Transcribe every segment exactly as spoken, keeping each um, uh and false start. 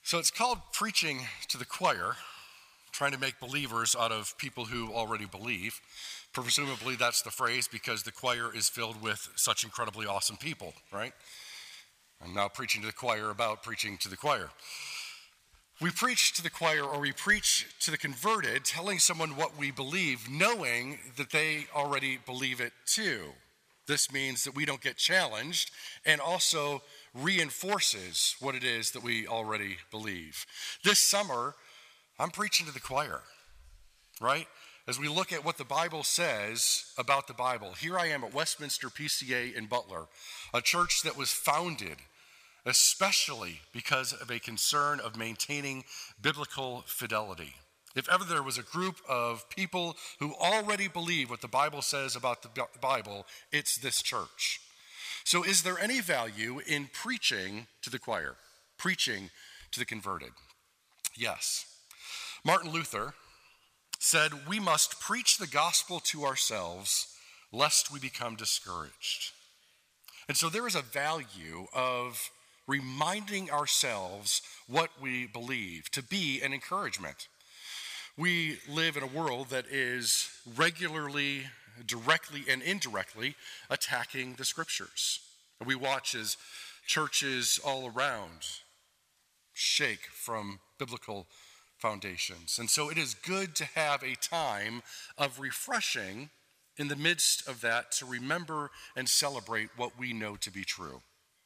So it's called preaching to the choir, trying to make believers out of people who already believe. Presumably that's the phrase because the choir is filled with such incredibly awesome people, right? I'm now preaching to the choir about preaching to the choir. We preach to the choir, or we preach to the converted, telling someone what we believe, knowing that they already believe it too. This means that we don't get challenged and also reinforces what it is that we already believe. This summer, I'm preaching to the choir, right? As we look at what the Bible says about the Bible. Here I am at Westminster P C A in Butler, a church that was founded especially because of a concern of maintaining biblical fidelity. If ever there was a group of people who already believe what the Bible says about the Bible, it's this church. So is there any value in preaching to the choir, preaching to the converted? Yes. Martin Luther said, "We must preach the gospel to ourselves, lest we become discouraged." And so there is a value of reminding ourselves what we believe to be an encouragement. We live in a world that is regularly, directly and indirectly attacking the scriptures. We watch as churches all around shake from biblical foundations. And so it is good to have a time of refreshing in the midst of that to remember and celebrate what we know to be true.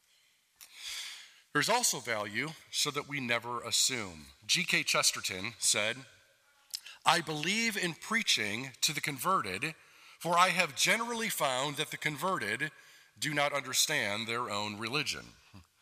There's also value so that we never assume. G K Chesterton said, "I believe in preaching to the converted, for I have generally found that the converted do not understand their own religion."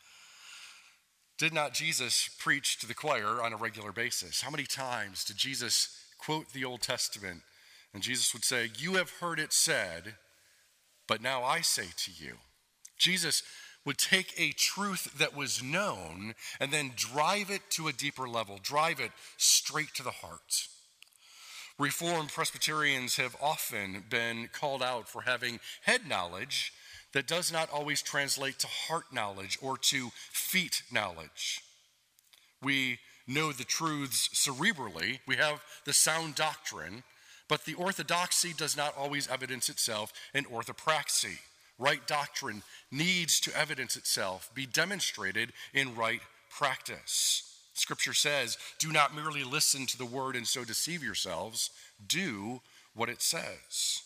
Did not Jesus preach to the choir on a regular basis? How many times did Jesus quote the Old Testament? And Jesus would say, "You have heard it said, but now I say to you." Jesus would take a truth that was known and then drive it to a deeper level, drive it straight to the heart. Reformed Presbyterians have often been called out for having head knowledge that does not always translate to heart knowledge or to feet knowledge. We know the truths cerebrally, we have the sound doctrine, but the orthodoxy does not always evidence itself in orthopraxy. Right doctrine needs to evidence itself, be demonstrated in right practice. Scripture says, "Do not merely listen to the word and so deceive yourselves. Do what it says."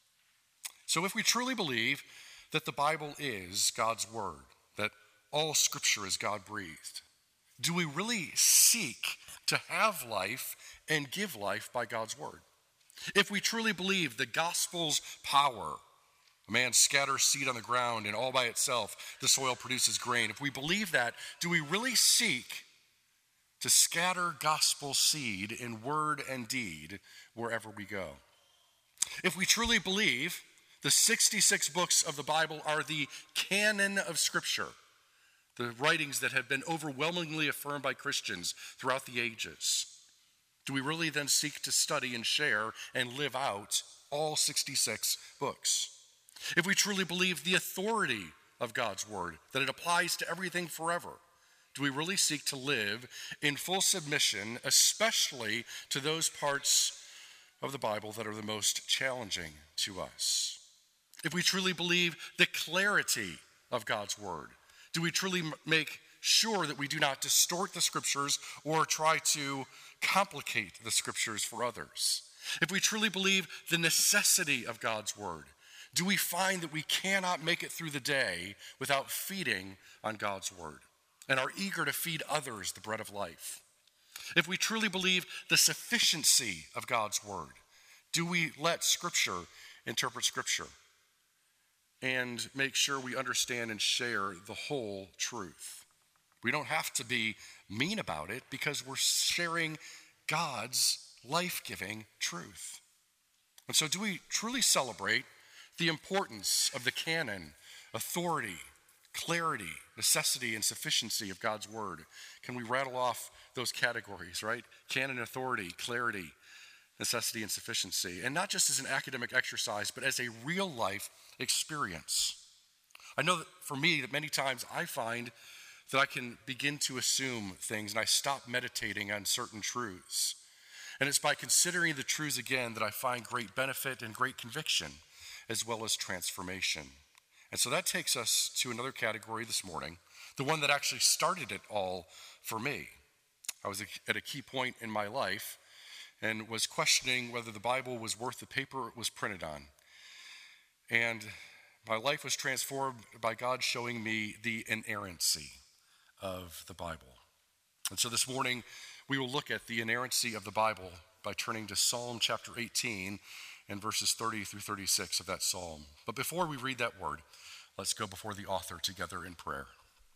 So if we truly believe that the Bible is God's word, that all Scripture is God-breathed, do we really seek to have life and give life by God's word? If we truly believe the gospel's power, a man scatters seed on the ground and all by itself the soil produces grain. If we believe that, do we really seek to scatter gospel seed in word and deed wherever we go? If we truly believe the sixty-six books of the Bible are the canon of Scripture, the writings that have been overwhelmingly affirmed by Christians throughout the ages, do we really then seek to study and share and live out all sixty-six books? If we truly believe the authority of God's word, that it applies to everything forever, do we really seek to live in full submission, especially to those parts of the Bible that are the most challenging to us? If we truly believe the clarity of God's word, do we truly make sure that we do not distort the scriptures or try to complicate the scriptures for others? If we truly believe the necessity of God's word, do we find that we cannot make it through the day without feeding on God's word and are eager to feed others the bread of life? If we truly believe the sufficiency of God's word, do we let Scripture interpret Scripture and make sure we understand and share the whole truth? We don't have to be mean about it because we're sharing God's life-giving truth. And so do we truly celebrate the importance of the canon, authority, clarity, necessity, and sufficiency of God's word? Can we rattle off those categories, right? Canon, authority, clarity, necessity, and sufficiency. And not just as an academic exercise, but as a real life experience. I know that for me, that many times I find that I can begin to assume things and I stop meditating on certain truths. And it's by considering the truths again that I find great benefit and great conviction, as well as transformation. And so that takes us to another category this morning, the one that actually started it all for me. I was at a key point in my life and was questioning whether the Bible was worth the paper it was printed on. And my life was transformed by God showing me the inerrancy of the Bible. And so this morning, we will look at the inerrancy of the Bible by turning to Psalm chapter eighteen and verses thirty through thirty-six of that psalm. But before we read that word, let's go before the author together in prayer.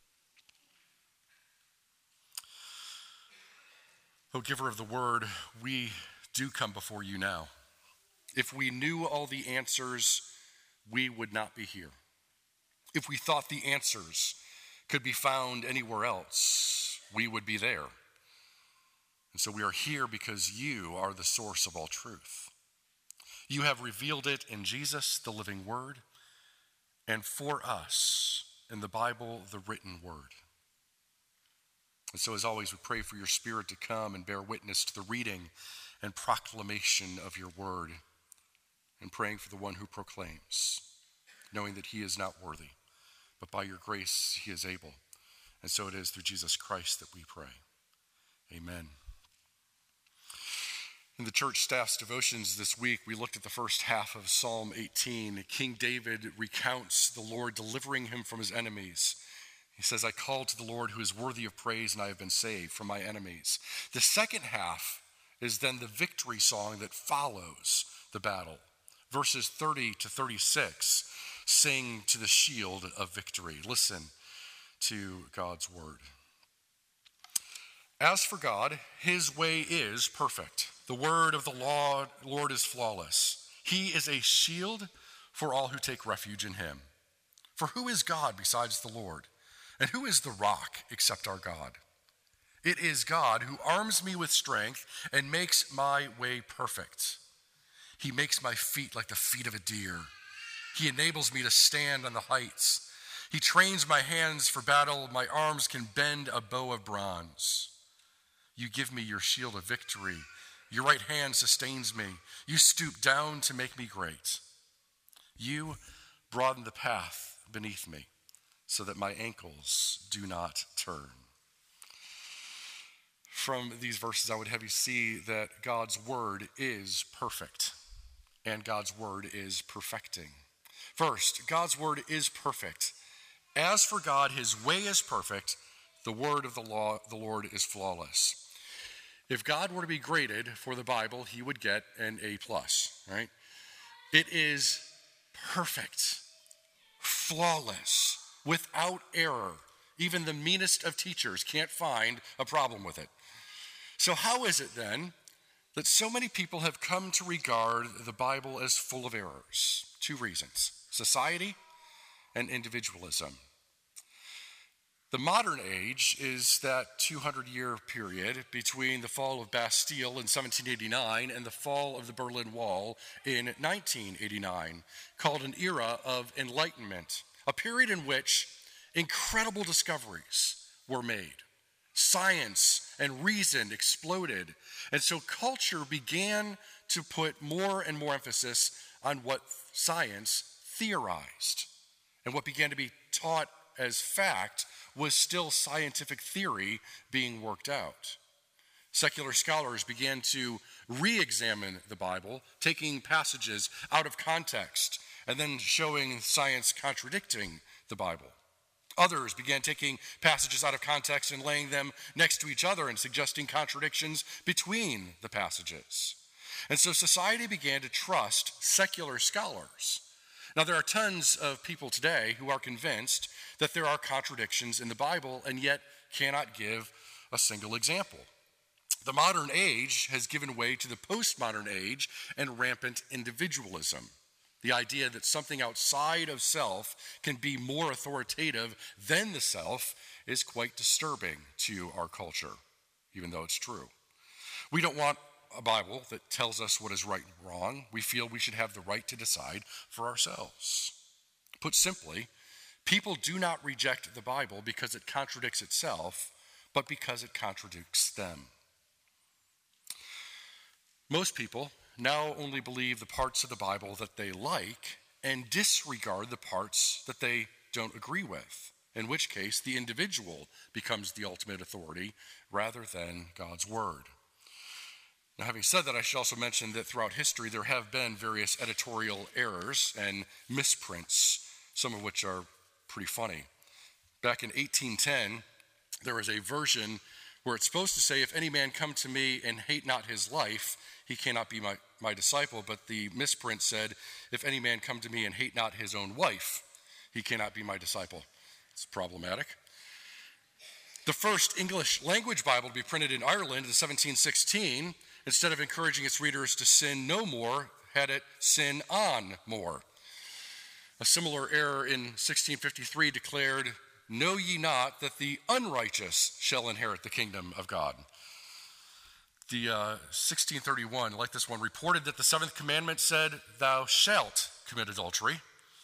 O giver of the word, we do come before you now. If we knew all the answers, we would not be here. If we thought the answers could be found anywhere else, we would be there. And so we are here because you are the source of all truth. You have revealed it in Jesus, the living word, and for us in the Bible, the written word. And so as always, we pray for your Spirit to come and bear witness to the reading and proclamation of your word, and praying for the one who proclaims, knowing that he is not worthy, but by your grace he is able. And so it is through Jesus Christ that we pray. Amen. In the church staff's devotions this week, we looked at the first half of Psalm eighteen. King David recounts the Lord delivering him from his enemies. He says, I called to the Lord who is worthy of praise, and I have been saved from my enemies. The second half is then the victory song that follows the battle. Verses thirty to thirty-six sing to the shield of victory. Listen to God's word. As for God, his way is perfect. The word of the Lord, Lord is flawless. He is a shield for all who take refuge in him. For who is God besides the Lord? And who is the rock except our God? It is God who arms me with strength and makes my way perfect. He makes my feet like the feet of a deer. He enables me to stand on the heights. He trains my hands for battle. My arms can bend a bow of bronze. You give me your shield of victory. Your right hand sustains me. You stoop down to make me great. You broaden the path beneath me so that my ankles do not turn. From these verses, I would have you see that God's word is perfect, and God's word is perfecting. First, God's word is perfect. As for God, his way is perfect. The word of the law, the Lord is flawless. If God were to be graded for the Bible, he would get an A plus, right? It is perfect, flawless, without error. Even the meanest of teachers can't find a problem with it. So how is it then that so many people have come to regard the Bible as full of errors? Two reasons: society and individualism. The modern age is that two hundred year period between the fall of Bastille in seventeen eighty-nine and the fall of the Berlin Wall in nineteen eighty-nine, called an era of enlightenment, a period in which incredible discoveries were made. Science and reason exploded, and so culture began to put more and more emphasis on what science theorized, and what began to be taught as fact was still scientific theory being worked out. Secular scholars began to re-examine the Bible, taking passages out of context and then showing science contradicting the Bible. Others began taking passages out of context and laying them next to each other and suggesting contradictions between the passages. And so society began to trust secular scholars. Now, there are tons of people today who are convinced that there are contradictions in the Bible and yet cannot give a single example. The modern age has given way to the postmodern age and rampant individualism. The idea that something outside of self can be more authoritative than the self is quite disturbing to our culture, even though it's true. We don't want a Bible that tells us what is right and wrong. We feel we should have the right to decide for ourselves. Put simply, People do not reject the Bible because it contradicts itself, but because it contradicts them. Most people now only believe the parts of the Bible that they like and disregard the parts that they don't agree with, in which case the individual becomes the ultimate authority rather than God's word. Now, having said that, I should also mention that throughout history there have been various editorial errors and misprints, some of which are pretty funny. Back in eighteen ten, there was a version where it's supposed to say, if any man come to me and hate not his life, he cannot be my, my disciple. But the misprint said, if any man come to me and hate not his own wife, he cannot be my disciple. It's problematic. The first English language Bible to be printed in Ireland in seventeen sixteen, instead of encouraging its readers to sin no more, had it sin on more. A similar error in sixteen fifty-three declared, know ye not that the unrighteous shall inherit the kingdom of God? The uh, sixteen thirty-one, like this one, reported that the seventh commandment said, thou shalt commit adultery.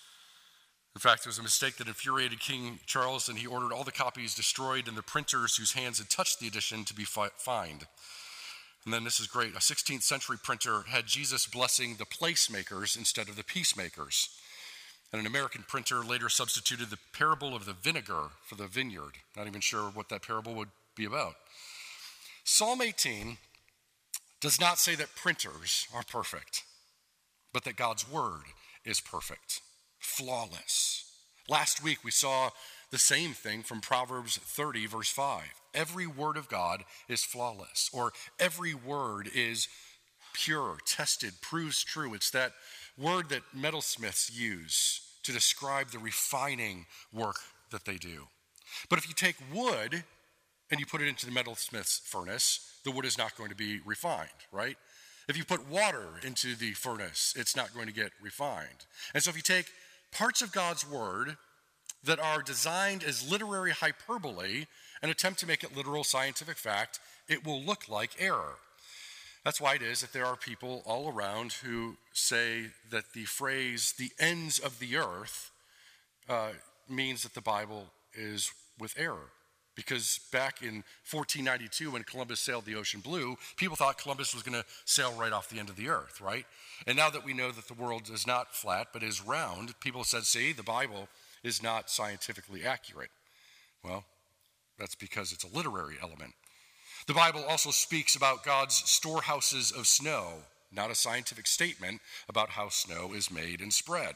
In fact, it was a mistake that infuriated King Charles, and he ordered all the copies destroyed and the printers whose hands had touched the edition to be fi- fined. And then this is great. A sixteenth century printer had Jesus blessing the placemakers instead of the peacemakers. And an American printer later substituted the parable of the vinegar for the vineyard. Not even sure what that parable would be about. Psalm eighteen does not say that printers are perfect, but that God's word is perfect, flawless. Last week we saw the same thing from Proverbs thirty, verse five. Every word of God is flawless, or every word is pure, tested, proves true. It's that word that metalsmiths use to describe the refining work that they do. But if you take wood and you put it into the metalsmith's furnace, the wood is not going to be refined, right? If you put water into the furnace, it's not going to get refined. And so if you take parts of God's word that are designed as literary hyperbole and attempt to make it literal scientific fact, it will look like error. That's why it is that there are people all around who say that the phrase, the ends of the earth, uh, means that the Bible is with error. Because back in fourteen ninety-two, when Columbus sailed the ocean blue, people thought Columbus was going to sail right off the end of the earth, right? And now that we know that the world is not flat but is round, people said, see, the Bible is not scientifically accurate. Well, that's because it's a literary element. The Bible also speaks about God's storehouses of snow, not a scientific statement about how snow is made and spread.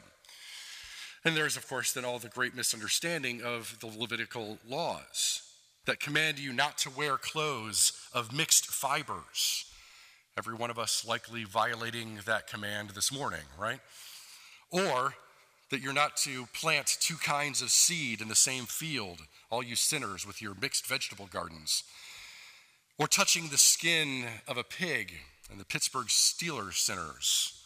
And there's, of course, then all the great misunderstanding of the Levitical laws that command you not to wear clothes of mixed fibers. Every one of us likely violating that command this morning, right? Or that you're not to plant two kinds of seed in the same field, all you sinners with your mixed vegetable gardens. Or touching the skin of a pig and the Pittsburgh Steelers sinners.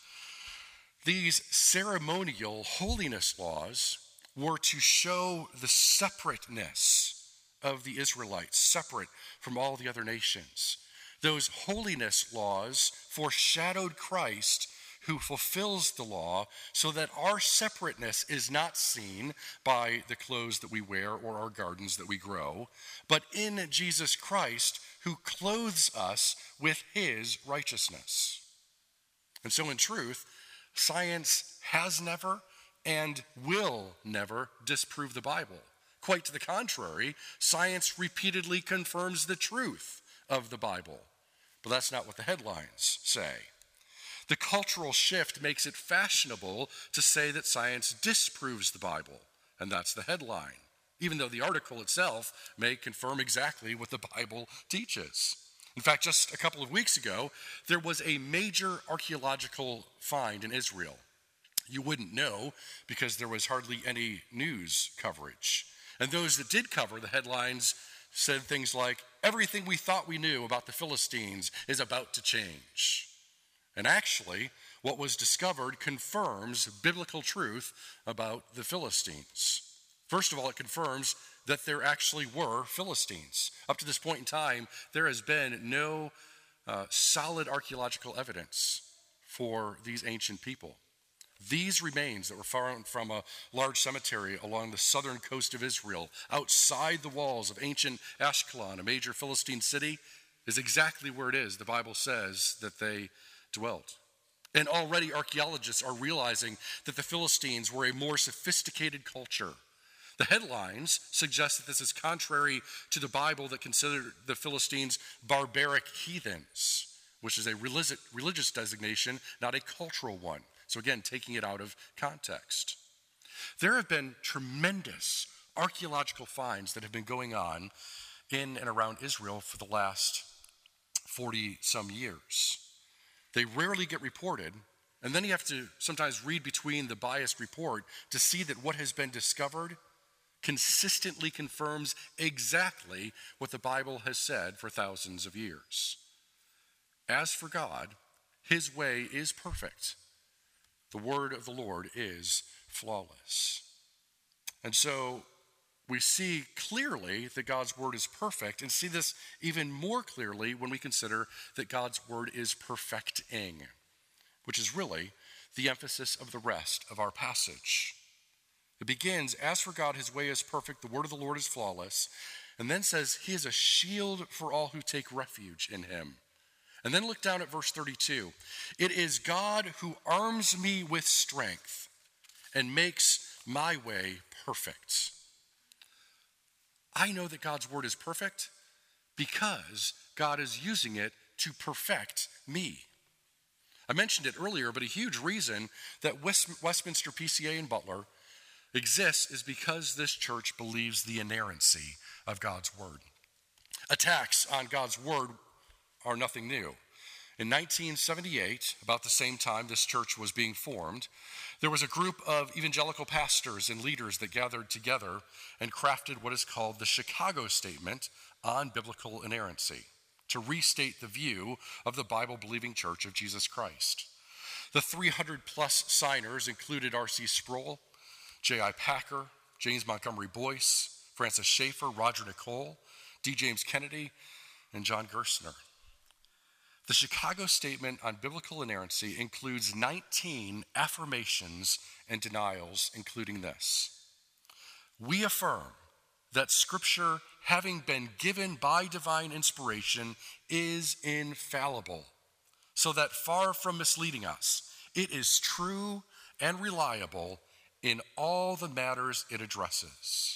These ceremonial holiness laws were to show the separateness of the Israelites, separate from all the other nations. Those holiness laws foreshadowed Christ, who fulfills the law, so that our separateness is not seen by the clothes that we wear or our gardens that we grow, but in Jesus Christ, who clothes us with his righteousness. And so in truth, science has never and will never disprove the Bible. Quite to the contrary, science repeatedly confirms the truth of the Bible. But that's not what the headlines say. The cultural shift makes it fashionable to say that science disproves the Bible, and that's the headline, even though the article itself may confirm exactly what the Bible teaches. In fact, just a couple of weeks ago, there was a major archaeological find in Israel. You wouldn't know because there was hardly any news coverage. And those that did cover, the headlines said things like, everything we thought we knew about the Philistines is about to change. And actually, what was discovered confirms biblical truth about the Philistines. First of all, it confirms that there actually were Philistines. Up to this point in time, there has been no uh, solid archaeological evidence for these ancient people. These remains that were found from a large cemetery along the southern coast of Israel, outside the walls of ancient Ashkelon, a major Philistine city, is exactly where it is. The Bible says that they dwelt. And already archaeologists are realizing that the Philistines were a more sophisticated culture. The headlines suggest that this is contrary to the Bible that considered the Philistines barbaric heathens, which is a religious, religious designation, not a cultural one. So again, taking it out of context. There have been tremendous archaeological finds that have been going on in and around Israel for the last forty some years. They rarely get reported, and then you have to sometimes read between the biased report to see that what has been discovered consistently confirms exactly what the Bible has said for thousands of years. As for God, his way is perfect. The word of the Lord is flawless. And so we see clearly that God's word is perfect, and see this even more clearly when we consider that God's word is perfecting, which is really the emphasis of the rest of our passage. It begins, as for God, his way is perfect, the word of the Lord is flawless, and then says he is a shield for all who take refuge in him. And then look down at verse thirty-two. It is God who arms me with strength and makes my way perfect. I know that God's word is perfect because God is using it to perfect me. I mentioned it earlier, but a huge reason that West, Westminster P C A in Butler exists is because this church believes the inerrancy of God's word. Attacks on God's word are nothing new. In nineteen seventy-eight, about the same time this church was being formed, there was a group of evangelical pastors and leaders that gathered together and crafted what is called the Chicago Statement on Biblical Inerrancy, to restate the view of the Bible-believing Church of Jesus Christ. The three hundred plus signers included R C Sproul, J I Packer, James Montgomery Boyce, Francis Schaeffer, Roger Nicole, D. James Kennedy, and John Gerstner. The Chicago Statement on Biblical Inerrancy includes nineteen affirmations and denials, including this. We affirm that Scripture, having been given by divine inspiration, is infallible, so that far from misleading us, it is true and reliable in all the matters it addresses.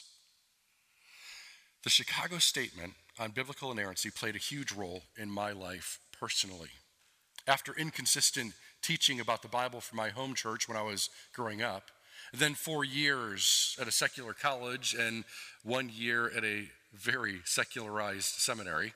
The Chicago Statement on Biblical Inerrancy played a huge role in my life personally. After inconsistent teaching about the Bible from my home church when I was growing up, and then four years at a secular college and one year at a very secularized seminary,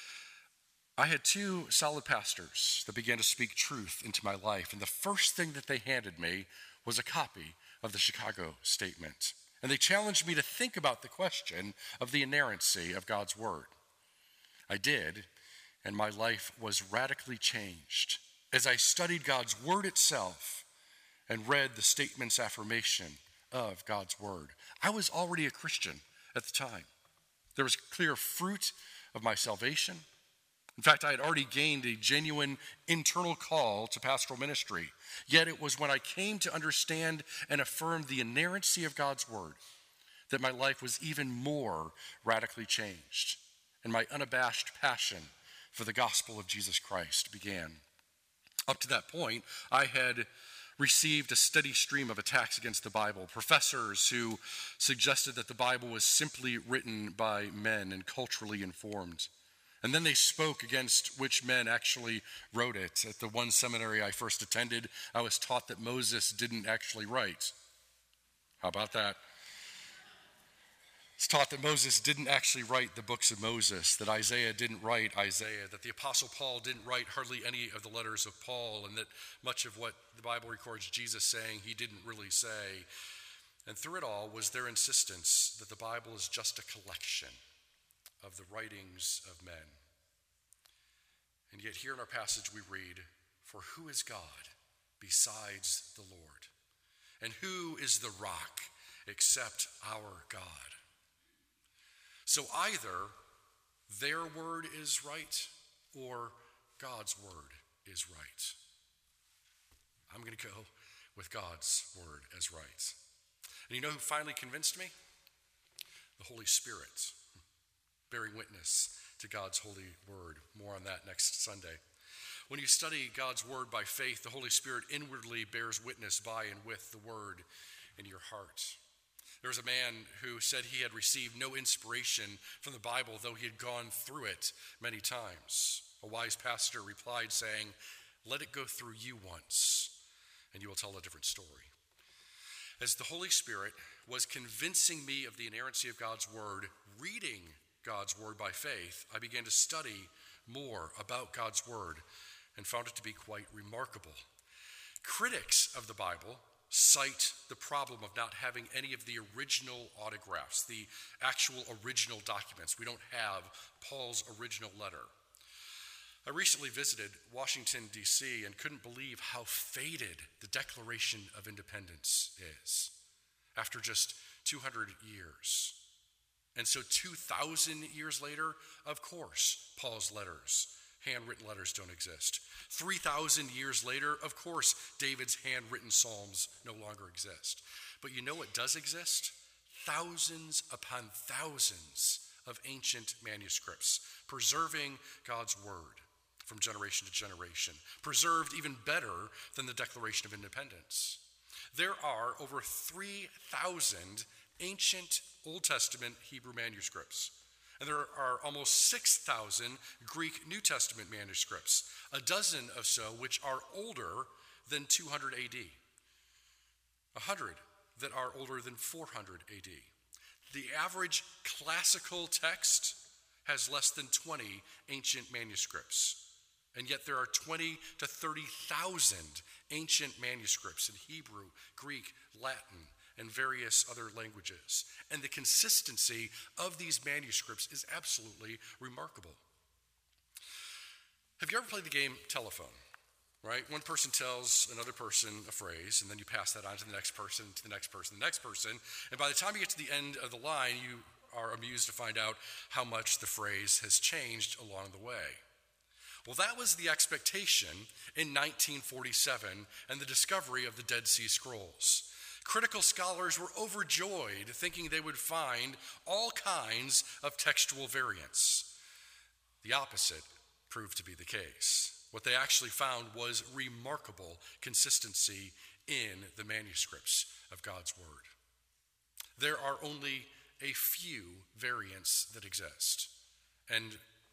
I had two solid pastors that began to speak truth into my life. And the first thing that they handed me was a copy of the Chicago Statement. And they challenged me to think about the question of the inerrancy of God's word. I did, and my life was radically changed as I studied God's word itself and read the statement's affirmation of God's word. I was already a Christian at the time. There was clear fruit of my salvation. In fact, I had already gained a genuine internal call to pastoral ministry. Yet it was when I came to understand and affirm the inerrancy of God's word that my life was even more radically changed, and my unabashed passion for the gospel of Jesus Christ began. Up to that point, I had received a steady stream of attacks against the Bible, professors who suggested that the Bible was simply written by men and culturally informed. And then they spoke against which men actually wrote it. At the one seminary I first attended, I was taught that Moses didn't actually write. How about that? It's taught that Moses didn't actually write the books of Moses, that Isaiah didn't write Isaiah, that the Apostle Paul didn't write hardly any of the letters of Paul, and that much of what the Bible records Jesus saying he didn't really say. And through it all was their insistence that the Bible is just a collection of the writings of men. And yet here in our passage we read, "For who is God besides the Lord? And who is the rock except our God?" So either their word is right or God's word is right. I'm going to go with God's word as right. And you know who finally convinced me? The Holy Spirit, bearing witness to God's holy word. More on that next Sunday. When you study God's word by faith, the Holy Spirit inwardly bears witness by and with the word in your heart. There was a man who said he had received no inspiration from the Bible, though he had gone through it many times. A wise pastor replied saying, "Let it go through you once, and you will tell a different story." As the Holy Spirit was convincing me of the inerrancy of God's word, reading God's word by faith, I began to study more about God's word and found it to be quite remarkable. Critics of the Bible cite the problem of not having any of the original autographs, the actual original documents. We don't have Paul's original letter. I recently visited Washington, D C, and couldn't believe how faded the Declaration of Independence is after just two hundred years. And so two thousand years later, of course, Paul's letters, handwritten letters, don't exist. three thousand years later, of course, David's handwritten Psalms no longer exist. But you know what does exist? Thousands upon thousands of ancient manuscripts preserving God's word from generation to generation, preserved even better than the Declaration of Independence. There are over three thousand ancient Old Testament Hebrew manuscripts, and there are almost six thousand Greek New Testament manuscripts, a dozen or so which are older than two hundred A D, a hundred that are older than four hundred A D. The average classical text has less than twenty ancient manuscripts. And yet there are twenty to thirty thousand ancient manuscripts in Hebrew, Greek, Latin, and various other languages. And the consistency of these manuscripts is absolutely remarkable. Have you ever played the game telephone? Right? One person tells another person a phrase, and then you pass that on to the next person, to the next person, the next person. And by the time you get to the end of the line, you are amused to find out how much the phrase has changed along the way. Well, that was the expectation in nineteen forty-seven and the discovery of the Dead Sea Scrolls. Critical scholars were overjoyed, thinking they would find all kinds of textual variants. The opposite proved to be the case. What they actually found was remarkable consistency in the manuscripts of God's word. There are only a few variants that exist, and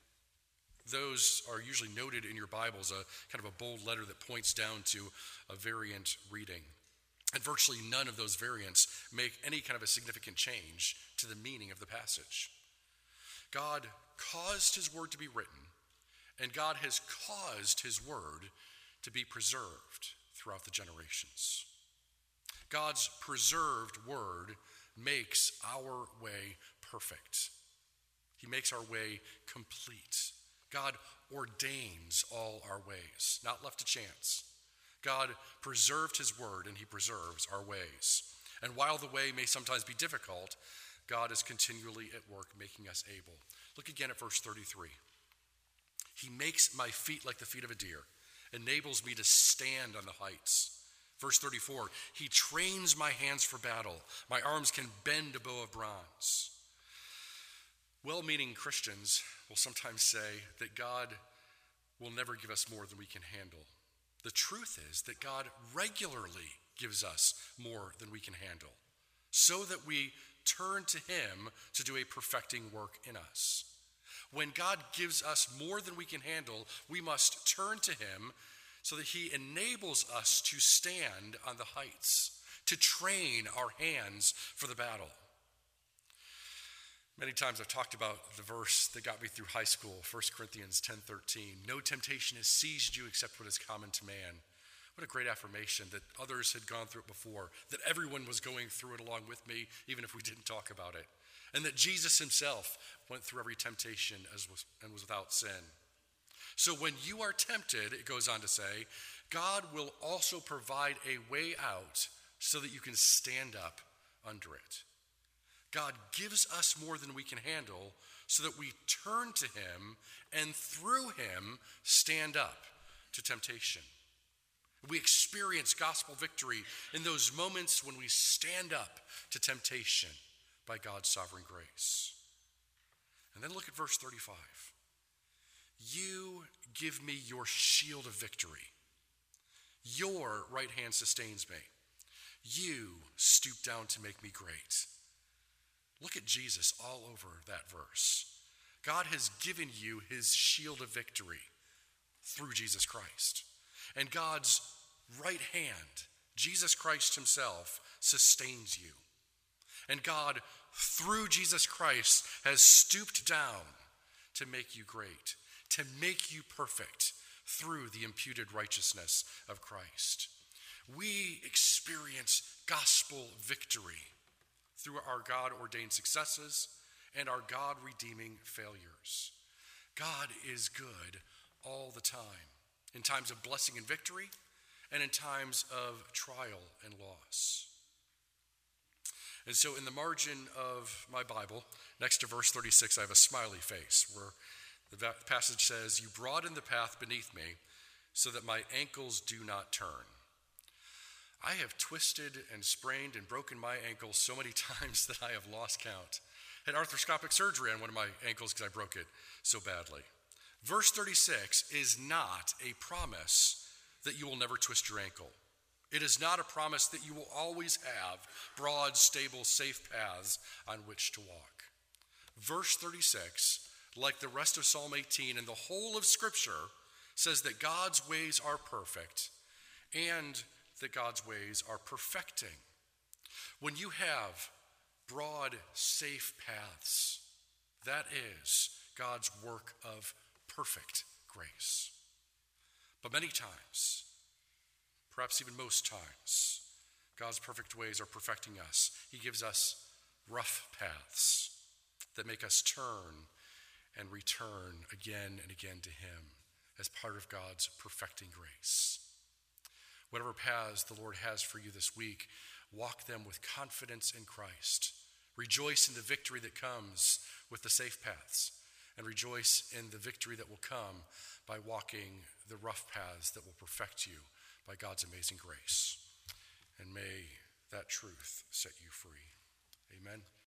those are usually noted in your Bibles, a kind of a bold letter that points down to a variant reading. And virtually none of those variants make any kind of a significant change to the meaning of the passage. God caused his word to be written, and God has caused his word to be preserved throughout the generations. God's preserved word makes our way perfect. He makes our way complete. God ordains all our ways, not left to chance. God preserved his word, and he preserves our ways. And while the way may sometimes be difficult, God is continually at work making us able. Look again at verse thirty-three. He makes my feet like the feet of a deer, enables me to stand on the heights. Verse thirty-four, he trains my hands for battle. My arms can bend a bow of bronze. Well-meaning Christians will sometimes say that God will never give us more than we can handle. The truth is that God regularly gives us more than we can handle, so that we turn to him to do a perfecting work in us. When God gives us more than we can handle, we must turn to him so that he enables us to stand on the heights, to train our hands for the battle. Many times I've talked about the verse that got me through high school, First Corinthians ten thirteen. No temptation has seized you except what is common to man. What a great affirmation that others had gone through it before, that everyone was going through it along with me, even if we didn't talk about it, and that Jesus himself went through every temptation as was, and was without sin. So when you are tempted, it goes on to say, God will also provide a way out so that you can stand up under it. God gives us more than we can handle so that we turn to him and through him stand up to temptation. We experience gospel victory in those moments when we stand up to temptation by God's sovereign grace. And then look at verse thirty-five. You give me your shield of victory. Your right hand sustains me. You stoop down to make me great. Look at Jesus all over that verse. God has given you his shield of victory through Jesus Christ. And God's right hand, Jesus Christ himself, sustains you. And God, through Jesus Christ, has stooped down to make you great, to make you perfect through the imputed righteousness of Christ. We experience gospel victory through our God-ordained successes and our God-redeeming failures. God is good all the time, in times of blessing and victory, and in times of trial and loss. And so in the margin of my Bible, next to verse thirty-six, I have a smiley face where the passage says, you broaden the path beneath me so that my ankles do not turn. I have twisted and sprained and broken my ankles so many times that I have lost count. Had arthroscopic surgery on one of my ankles because I broke it so badly. Verse thirty-six is not a promise that you will never twist your ankle. It is not a promise that you will always have broad, stable, safe paths on which to walk. Verse thirty-six, like the rest of Psalm eighteen and the whole of Scripture, says that God's ways are perfect and that God's ways are perfecting. When you have broad, safe paths, that is God's work of perfect grace. But many times, perhaps even most times, God's perfect ways are perfecting us. He gives us rough paths that make us turn and return again and again to him as part of God's perfecting grace. Whatever paths the Lord has for you this week, walk them with confidence in Christ. Rejoice in the victory that comes with the safe paths, and rejoice in the victory that will come by walking the rough paths that will perfect you by God's amazing grace. And may that truth set you free. Amen.